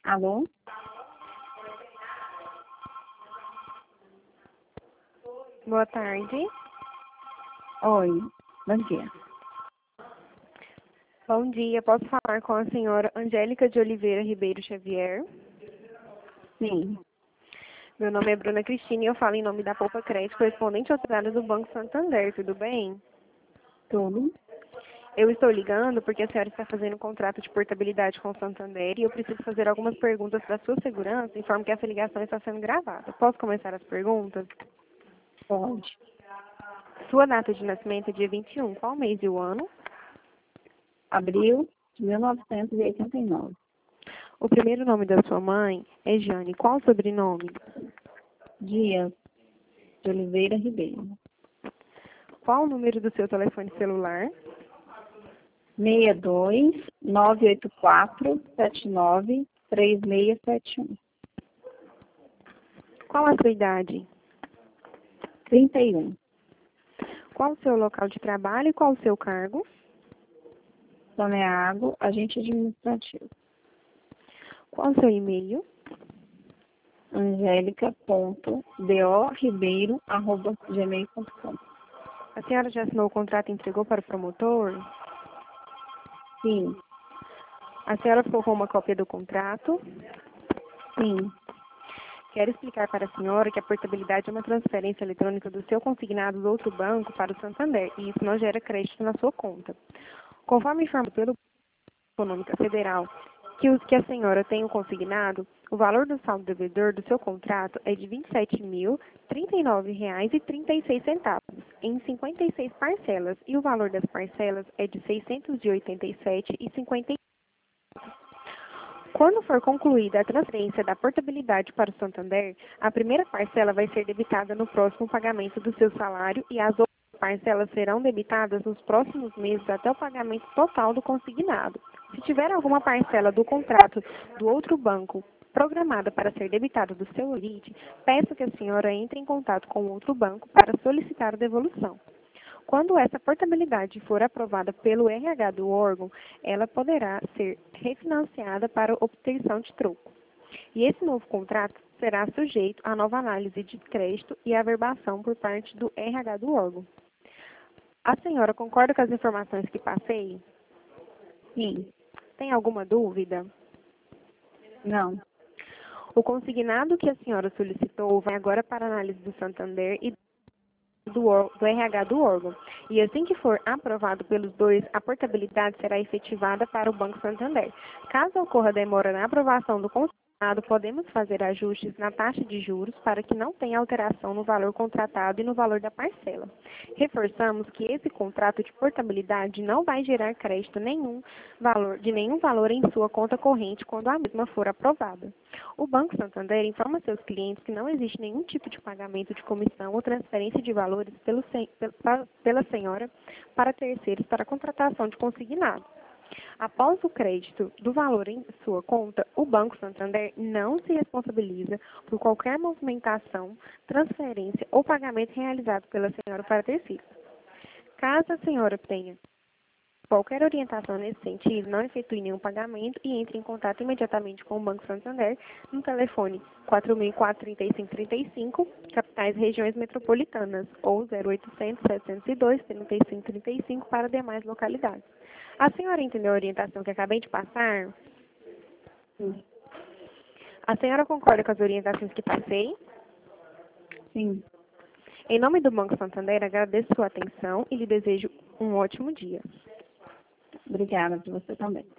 Alô? Boa tarde. Oi, bom dia. Bom dia. Posso falar com a senhora Angélica de Oliveira Ribeiro Xavier? Sim, Meu nome é Bruna Cristina e eu falo em nome da Poupa Crédito, correspondente aos dados do Banco Santander. Tudo bem? tudo. Eu estou ligando porque a senhora está fazendo um contrato de portabilidade com o Santander e eu preciso fazer algumas perguntas para sua segurança, informo que essa ligação está sendo gravada. Posso começar as perguntas? Pode. Sua data de nascimento é dia 21. Qual mês e o ano? Abril de 1989. O primeiro nome da sua mãe é Jane. Qual o sobrenome? Dias de Oliveira Ribeiro. Qual o número do seu telefone celular? 62-984-79-3671. Qual a sua idade? 31. Qual o seu local de trabalho e qual o seu cargo? Saneago, agente administrativo. Qual o seu e-mail? angelica.dorribeiro@gmail.com. A senhora já assinou o contrato e entregou para o promotor? Sim, A senhora ficou com uma cópia do contrato? sim, Quero explicar para a senhora que a portabilidade é uma transferência eletrônica do seu consignado do outro banco para o Santander e isso não gera crédito na sua conta. Conforme informado pelo Econômica Federal, que a senhora tem o consignado, o valor do saldo devedor do seu contrato é de R$ 27.039,36 em 56 parcelas e o valor das parcelas é de R$ 687,50. Quando for concluída a transferência da portabilidade para o Santander, a primeira parcela vai ser debitada no próximo pagamento do seu salário e as outras parcelas serão debitadas nos próximos meses até o pagamento total do consignado. Se tiver alguma parcela do contrato do outro banco programada para ser debitada do seu origem, peço que a senhora entre em contato com o outro banco para solicitar a devolução. Quando essa portabilidade for aprovada pelo RH do órgão, ela poderá ser refinanciada para obtenção de troco. E esse novo contrato será sujeito à nova análise de crédito e averbação por parte do RH do órgão. A senhora concorda com as informações que passei? sim. Tem alguma dúvida? Não. O consignado que a senhora solicitou vai agora para a análise do Santander e do RH do órgão. E assim que for aprovado pelos dois, a portabilidade será efetivada para o Banco Santander. Caso ocorra demora na aprovação do consignado, podemos fazer ajustes na taxa de juros para que não tenha alteração no valor contratado e no valor da parcela. Reforçamos que esse contrato de portabilidade não vai gerar crédito nenhum valor em sua conta corrente quando a mesma for aprovada. O Banco Santander informa seus clientes que não existe nenhum tipo de pagamento de comissão ou transferência de valores pela senhora para terceiros para a contratação de consignado. Após o crédito do valor em sua conta, o Banco Santander não se responsabiliza por qualquer movimentação, transferência ou pagamento realizado pela senhora para terceiros. Caso a senhora tenha qualquer orientação nesse sentido, não efetue nenhum pagamento e entre em contato imediatamente com o Banco Santander no telefone 4004-3535, capitais e regiões metropolitanas, ou 0800-702-3535 para demais localidades. A senhora entendeu a orientação que acabei de passar? Sim. A senhora concorda com as orientações que passei? Sim. Em nome do Banco Santander, agradeço sua atenção e lhe desejo um ótimo dia. Obrigada por você também.